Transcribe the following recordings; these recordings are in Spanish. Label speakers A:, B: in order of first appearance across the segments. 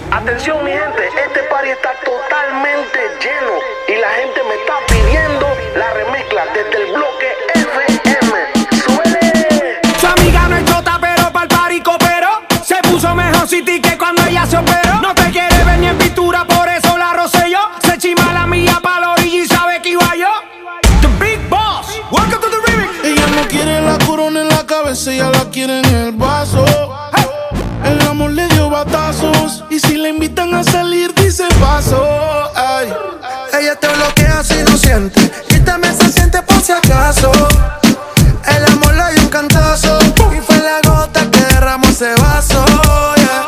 A: Atención mi gente, este party está totalmente lleno y la gente me está pidiendo la remezcla desde el bloque FM. ¡Suele!
B: Su amiga no es chota, pero pa'l party cooperó. Se puso mejor City que cuando ella se operó. No te quiere ver ni en pintura, por eso la rocé yo. Se chima la mía pa' la orilla y sabe que iba yo. The Big Boss, welcome to the remix.
C: Ella no quiere la corona en la cabeza, ella la quiere en el vaso. El amor le dio batazos y si le invitan a salir dice paso. Ay.
D: Ella te bloquea si no siente y también se siente por si acaso. El amor le dio un cantazo y fue la gota que derramó ese vaso. Yeah.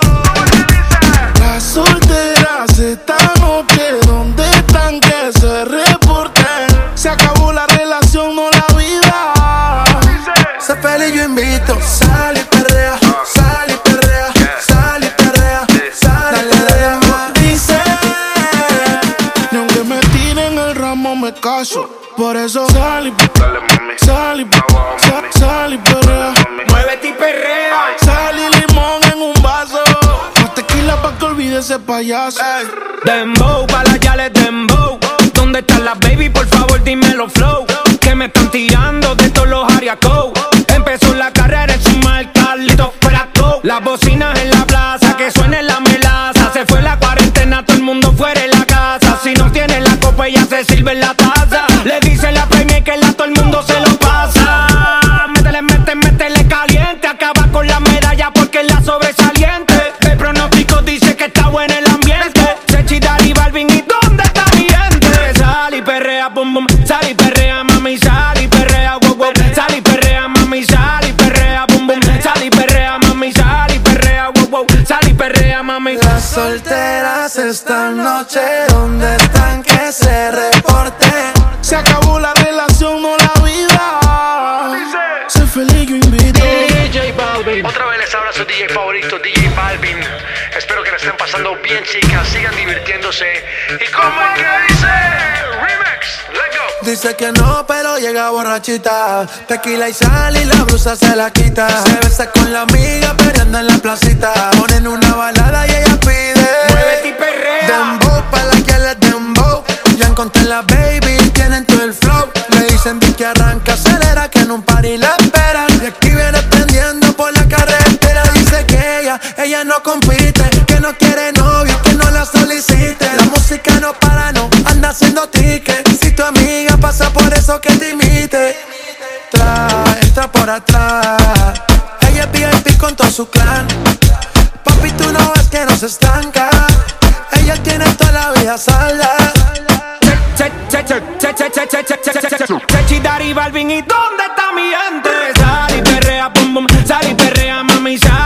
C: Las solteras están o que ¿dónde están? Que se reporten. Se acabó la relación, no la vida.
D: Sé feliz, yo invito. Sal y perrea, sal y perrea, sal y perrea, sal y perrea.
C: Dice, ni aunque me tiren el ramo me caso. Por eso sal y sal y sal y perrea.
B: Muévete y perrea.
C: Sal y limón en un vaso. Más tequila pa' que olvide ese payaso.
B: Dembow, pa' las yales dembow. ¿Dónde están las baby? Por favor dímelo flow. Que me están tirando de todos los ariacos. Empezó la carrera en su marca, Carlito Fracco. Las bocinas en la plaza, que suene la melaza. Se fue la cuarentena, todo el mundo fuera de la casa. Si no tiene la copa, ella se sirve en la taza. Le dice la premia que la todo el mundo se lo pasa. Métele caliente. Acaba con la medalla porque es la sobresaliente. El pronóstico dice que está bueno el ambiente. Sechi, Dari, Balvin, ¿y dónde está mi gente? Sal y perrea, bum bum. Sal y perrea, mami, sal y perrea, wow wow. Sal y perrea, mami, sal y perrea, bum bum. Sal y perrea, mami, sal y perrea, wow wow. Sal y perrea, mami.
D: Las solteras esta noche, ¿dónde están? Que se reporten.
C: Se acabó la relación, no la vida. Sé feliz, yo invito.
A: DJ Balvin. Otra vez les habla su DJ favorito, DJ Balvin. Espero que la estén pasando bien, chicas. Sigan divirtiéndose. ¿Y cómo es que dice? Remix, let's go.
D: Dice que no, pero llega borrachita. Tequila y sal y la blusa se la quita. Se besa con la amiga peleando en la placita. Ponen una balada y ella pide.
B: Muévete y perrea.
D: Dembow, pa' la que les dembow. Ya encontré la baby, tienen todo el flow. Le dicen que arranca, acelera, que en un party la esperan. Y aquí viene prendiendo por la carretera. Dice que ella no compite, que no quiere novio, que no la solicite. La música no para, no anda haciendo ticket. Si tu amiga pasa por eso que te imite. Entra por atrás. Ella es VIP con todo su clan. Papi, tú no ves que no se estanca. Ella tiene toda la vida salda.
B: Sechi, Dari, Balvin, ¿y dónde está mi gente? Sal y perrea, bum bum. Sal y perrea, mami, sal